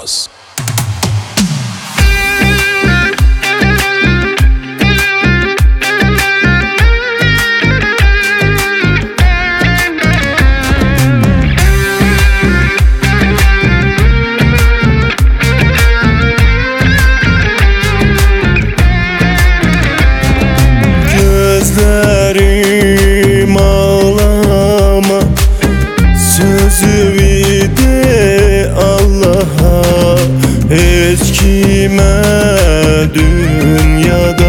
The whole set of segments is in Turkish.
Yılmaz. Gözlerim ağlama, sözü de Allah'a, hiç kime dünyada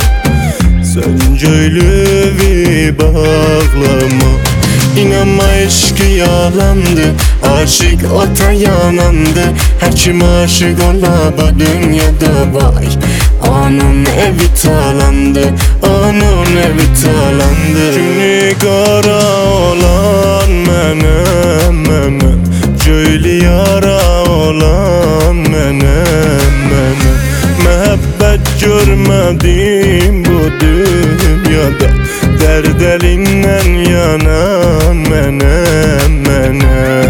söncülüğü bağlama. İnanma eşki yalandı, aşık ota yanandı. Her kim aşık ola bu dünyada vay, onun evi talandı, onun evi talandı. Günü kara olan menem, cöylü yara olan menem. Mehabbet görmedim bu dünyada, derd elinden yanan menem.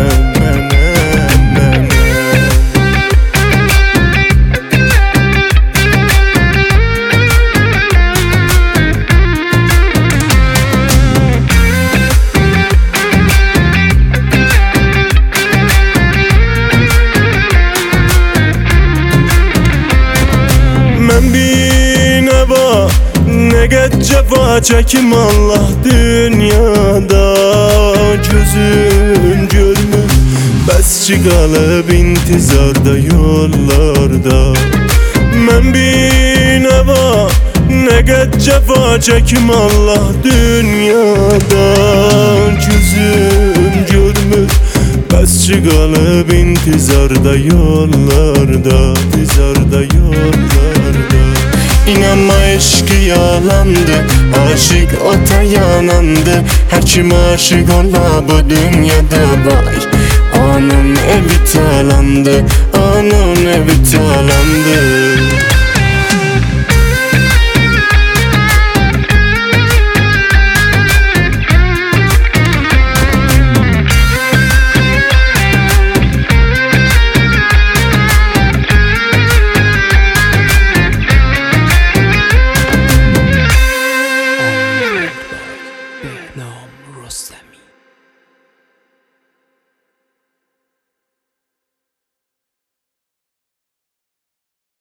Ben bir neva ne get cefa çekim Allah dünyada, gözüm görmür bes çıkalıp intizarda yollarda. Ben bir neva ne get cefa çekim Allah dünyada, gözüm görmür bes çıkalıp intizarda yollarda, intizarda yollarda. İnanma eşki yalandı, aşık ota yanandı. Her kim aşık ola bu dünyada vay, onun evi talandı, onun evi talandı.